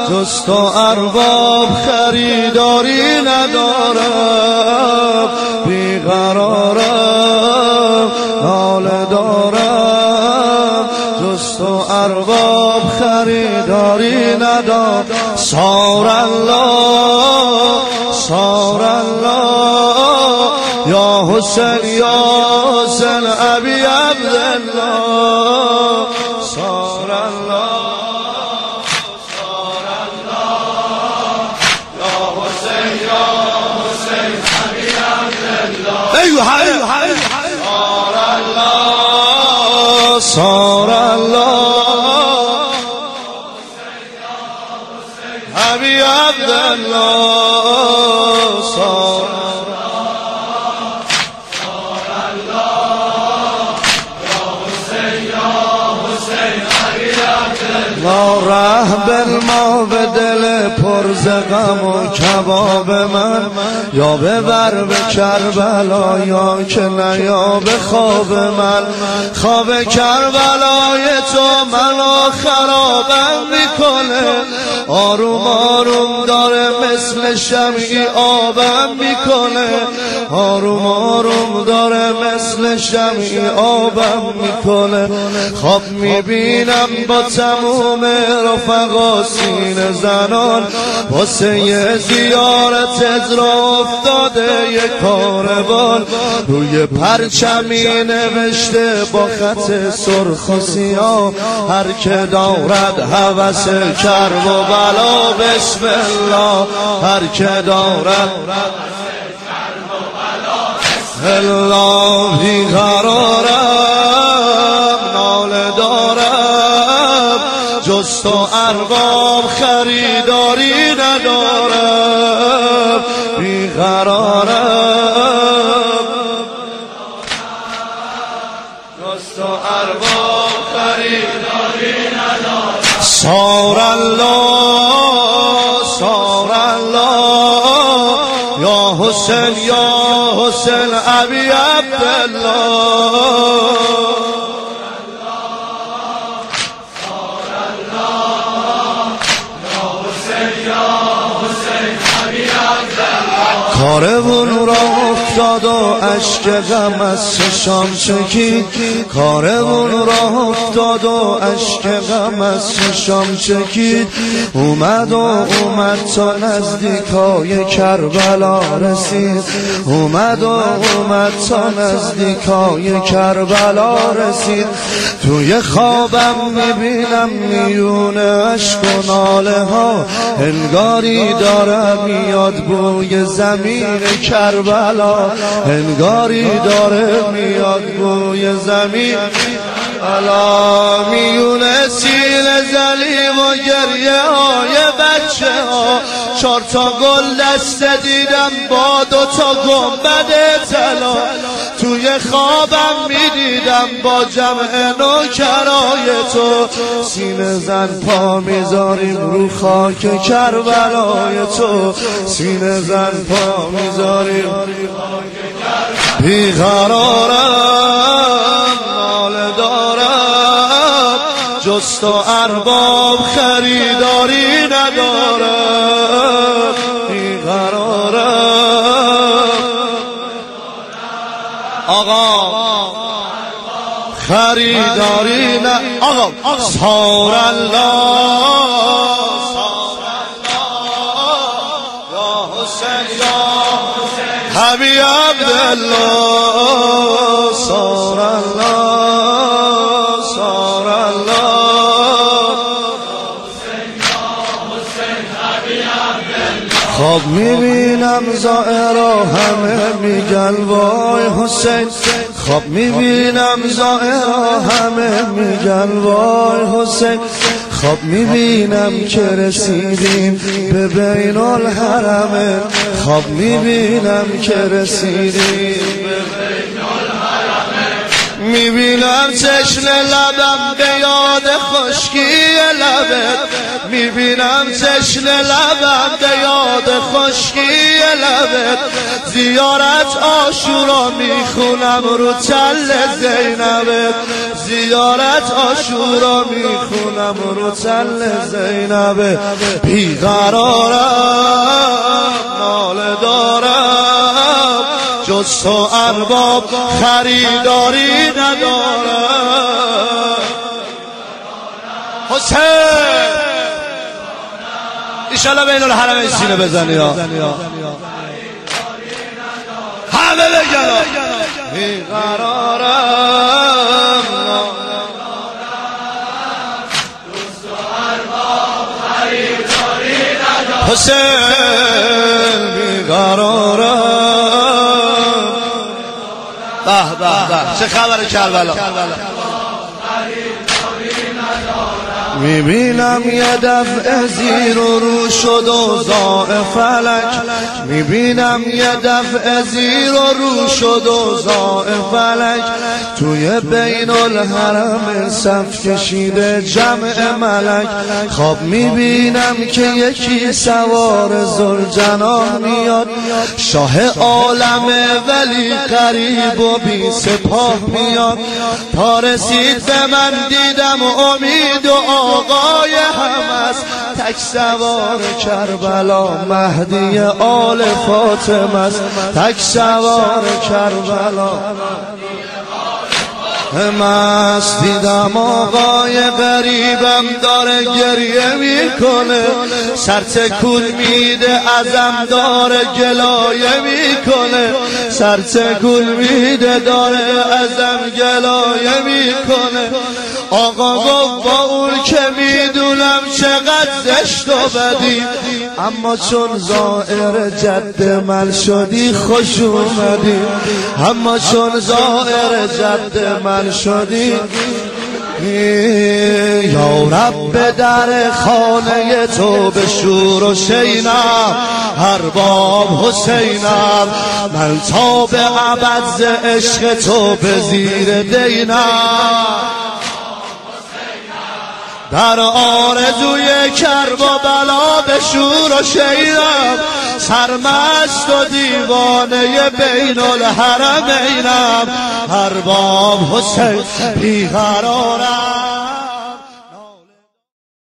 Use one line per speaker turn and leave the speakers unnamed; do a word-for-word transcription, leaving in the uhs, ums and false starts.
جز تو ارباب خریداری ندارم، بیقرارم ناله دارم، جز تو ارباب خریداری ندارم. صار الله صار الله یا حسین یا حسین ابی عبدالله. صار الله صار الله یا حسین یا حسین ابی عبدالله. ایوه ایوه صار الله صار الله ابی عبدالله. صار ما رهبر ما به دل پر ز غم و کباب من، یا ببر به کربلا یا که نه یا به خواب من. خواب کربلای تو منو خرابم میکنه، آروم آروم داره مثل شمعی آبم میکنه، آروم آروم داره مثل شمعی آبم میکنه. خواب میبینم با تموم رفقا سینه زنان، واسه زیارت ازرا افتاده یک کاروان، روی پرچمی نوشته با خط سرخ و سیاه، هر که دارد هوس کرب و بلا بسم الله، هر که دارد الله. بیقرارم ناله دارم، جز تو ارباب خریداری ندارم، بیقرارم جز تو ارباب خریداری ندارم. صار الله صار الله یا حسین یا حسین ابی عبدالله. کاروان را افتاد و اشک غم از چشام چکید، کاروان را افتاد و اشک غم از چشام چکید. اومد و اومد تا نزدیکای کربلا رسید، اومد و اومد تا نزدیکای کربلا رسید. توی خوابم میبینم میون اشک و ناله ها، انگاری داره میاد بوی زمین کربلا، انگاری داره میاد بوی زمین علا. میونه سیل زلیم و گریه های بچه ها، چار تا گل دسته دیدم با دو تا گنبد طلا. توی خوابم میدیدم با جمع نوکرای تو، سینه زن پا میذاریم رو خاک کربلای تو، سینه زن پا میذاریم. بیقرارم ناله دارم، جز تو ارباب خریداری ندارم، بیقرارم آقا خریداری نه آقا. صار الله یا حسین یا ابی عبدالله. صار الله صار الله خواب میبینم زائرا همه میگن وای حسین، خواب میبینم زائرا همه میگن وای حسین. خواب میبینم که رسیدیم به بین الحرمین، خواب میبینم که رسیدیم به بین الحرمین. میبینم چشم لبم به یاد خشکی لبت، میبینم چشم لبم به یاد خشکی لبت. زیارت عاشورا میخونم رو تل زینبت، زیارت عاشورا میخونم رو تل زینب بیقرارم ناله دارم جز تو ارباب خریداری ندارم حسین ایشالله بین الحرمین سینه بزنی ها همه بگن بیقرارم حسین بیقرارم به به به چه خبر کربلا میبینم یه دفعه زیر و رو شد و زاء فلک میبینم یه دفعه زیر و رو شد و زاء فلک توی بین الحرم صف کشیده جمع ملک خواب میبینم که یکی سوار ذوالجناح میاد شاه عالمه ولی غریب و بی سپاه میاد تا رسید به من دیدم امید و آقای همس تک سوار کربلا مهدی آل فاطمه است تک سوار کربلا مست دیدم آقای غریبم داره گریه میکنه سر تکون میده ازم داره گلایه میکنه سر تکون میده داره ازم گلایه میکنه آقا گفت با اون که میدونم چقدر زشت و بدی اما چون زائر جد من شدی خوش اومدی اما چون زائر جد من شدی یا رب در خانه تو به شور و شینم هر باب حسینم من تا به ابد ز عشق تو به زیر دینم در آرزوی کرب و بلا به شور و شیرم سرمست و دیوانه بین الحرمینم هر باب حسین بیقرارم